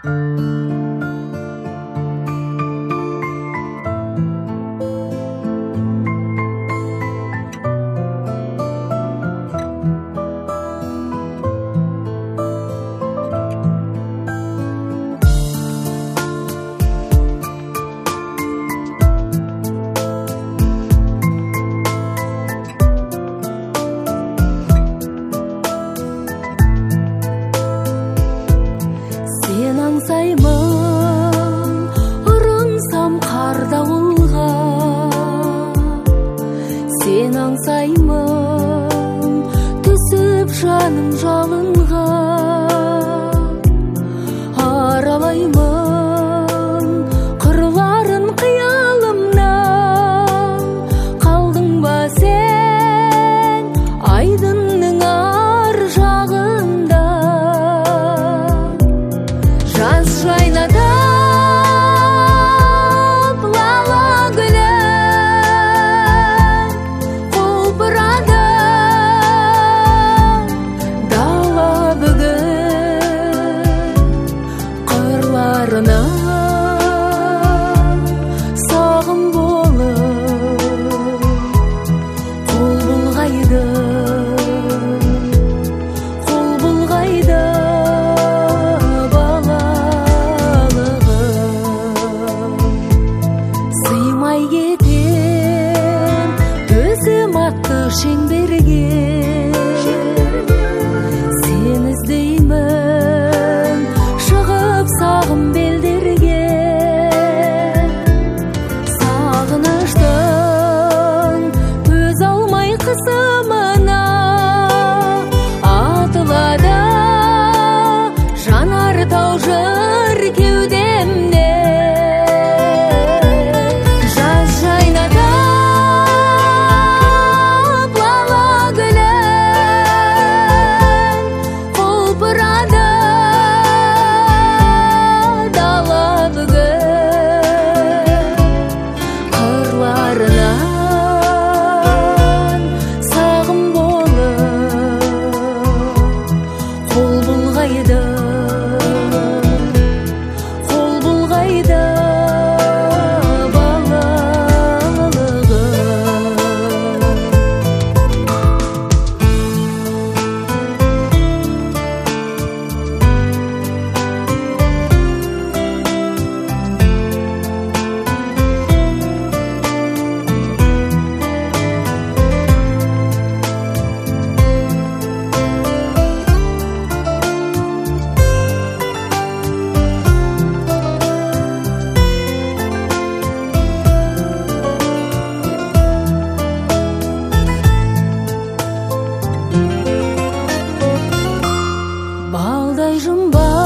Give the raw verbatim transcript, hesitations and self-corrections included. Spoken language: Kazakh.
Сен аңсаймын, түсіп жаным жалынға, аралаймын қырларын қиялымнан. Қалдың ба сен айдынның ар жағында, жаз жайнады сағым болып қол бұлғайды, қол бұлғайды балалығым. Сыймай кетем төзім атты шеңберге, сен іздеймін шығып сағым белдерге. Қысымына атылады жанар тау жыр кеудемде. Жаз жайнады лала гүлін, құлпырады дала бүгін. Қырларына қол бұлғайды балдай жұмбақ.